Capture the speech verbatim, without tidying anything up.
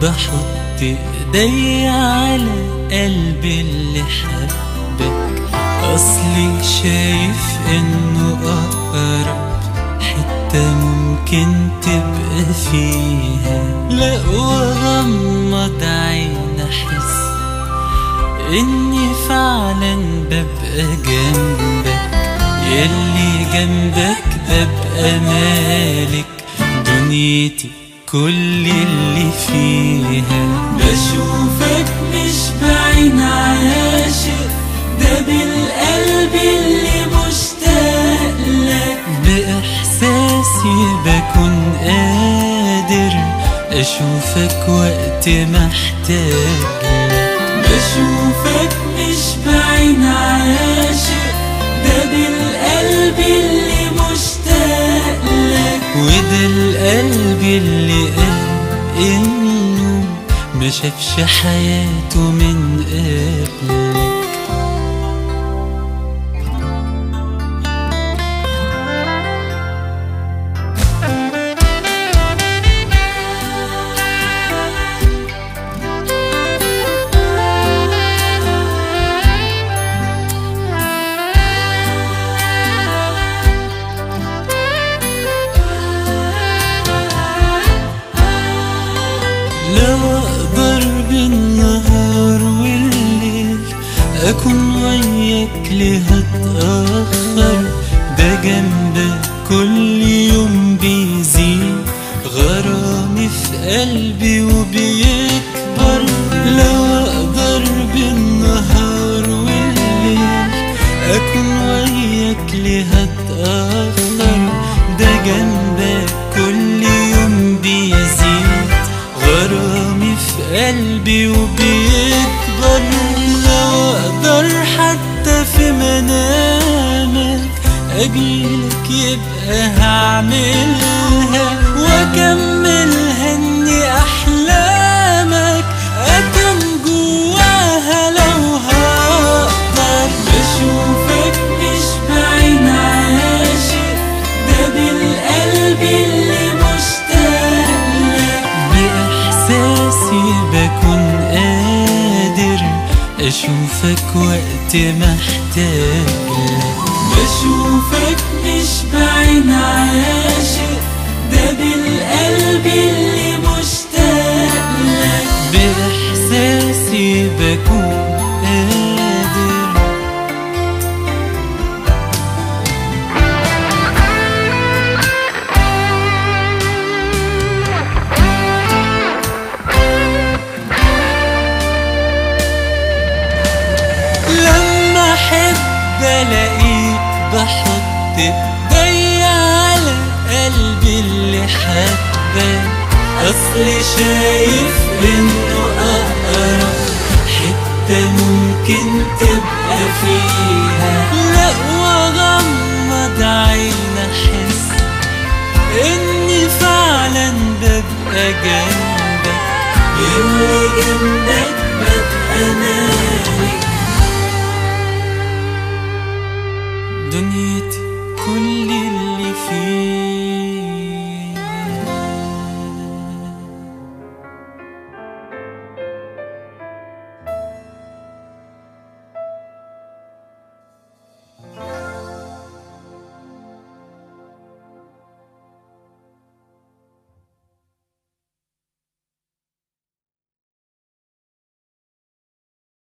بحط ايدي على قلبي اللي حبك، اصلي شايف انه اقرب حتة ممكن تبقى فيها. لا واغمض عين احس اني فعلا ببقى جنبك، يلي جنبك ببقى مالك دنيتي كل اللي فيها. بشوفك مش بعين عاشق، ده بالقلب اللي مشتاق لك، بإحساسي بكون قادر أشوفك وقت محتاج لك. بشوفك مش بعين عاشق، ده بالقلب اللي مشتاق لك، وده القلب اللي قال إنه ما شافش حياته من قبلك. لو اقدر بالنهار والليل اكون وياك ليه هتأخر، ده جنبك كل يوم بيزيد غرامي في قلبي وبيكبر. لو اقدر بالنهار والليل اكون وياك ليه هتأخر، ده جنبك كل يوم بيزيد غرامي في قلبي وبيكبر. لو اقدر حتى في منامك اجيلك يبقى هعملها واكملها، اني احلامك اكون جواها لو هقدر. بشوفك مش بعين عاشق، ده بالقلب اللي مشتاق لك، بإحساسي بكون قادر أشوفك وقت محتاج لك. بشوفك مش بعين عاشق، ده بالقلب اللي مشتاق لك، بإحساسي بكون قادر. لما احب الاقيك بحط ايدي على قلبي اللي حبك، اصلي شايف انه اقرب حتة ممكن تبقى فيها. لا واغمض عين احس اني فعلا ببقى جنبك، يلي جنبك ببقى مالك دنيتي كل اللي فيه.